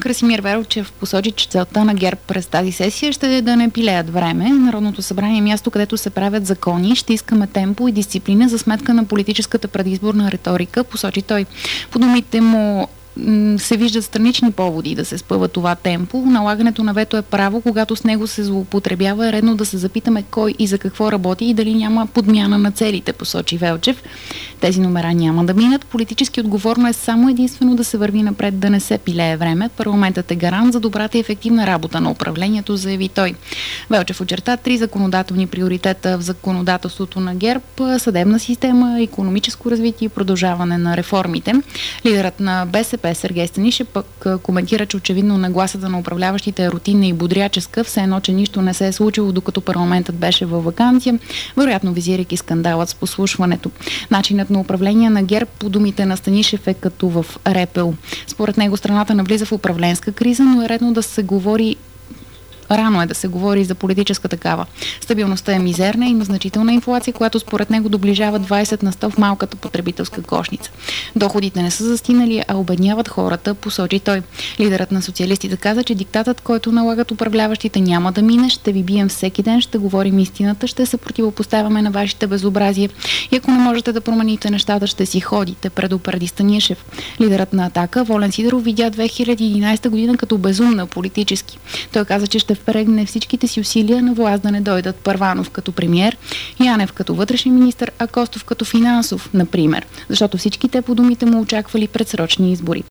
Красимир Велчев посочи, че целта на ГЕРБ през тази сесия ще е да не пилеят време. Народното събрание е място, където се правят закони. Ще искаме темпо и дисциплина за сметка на политическата предизборна риторика, посочи той. По думите му се виждат странични поводи да се спъва това темпо. Налагането на вето е право, когато с него се злоупотребява, е редно да се запитаме кой и за какво работи и дали няма подмяна на целите, посочи Велчев. Тези номера няма да минат. Политически отговорно е само единствено да се върви напред, да не се пилее време. Парламентът е гарант за добрата и ефективна работа на управлението, заяви той. Велчев очерта 3 законодателни приоритета в законодателството на ГЕРБ: съдебна система, икономическо развитие и продължаване на реформите. Лидерът на БСП Сергей Станишев пък коментира, че очевидно нагласата на управляващите е рутинна и бодряческа, все едно, че нищо не се е случило, докато парламентът беше във ваканция, вероятно визирайки скандалът с послушването. Начинът на управление на ГЕРБ, по думите на Станишев, е като в репел. Според него страната навлиза в управленска криза, но е редно да се говори Рано е да се говори за политическа такава. Стабилността е мизерна, има значителна инфлация, която според него доближава 20 на 100 в малката потребителска кошница. Доходите не са застинали, а обедняват хората, посочи той. Лидерът на социалистите каза, че диктатът, който налагат управляващите, няма да мине, ще ви бием всеки ден, ще говорим истината, ще се противопоставяме на вашите безобразия и ако не можете да промените нещата, ще си ходите, предупреди Станишев. Лидерът на Атака, Волен Сидеров, видя 2011 година като безумна политически. Той каза, че ще впрегне всичките си усилия на власт да не дойдат Първанов като премиер, Янев като вътрешен министър, а Костов като финансов, например, защото всички те, по думите му, очаквали предсрочни избори.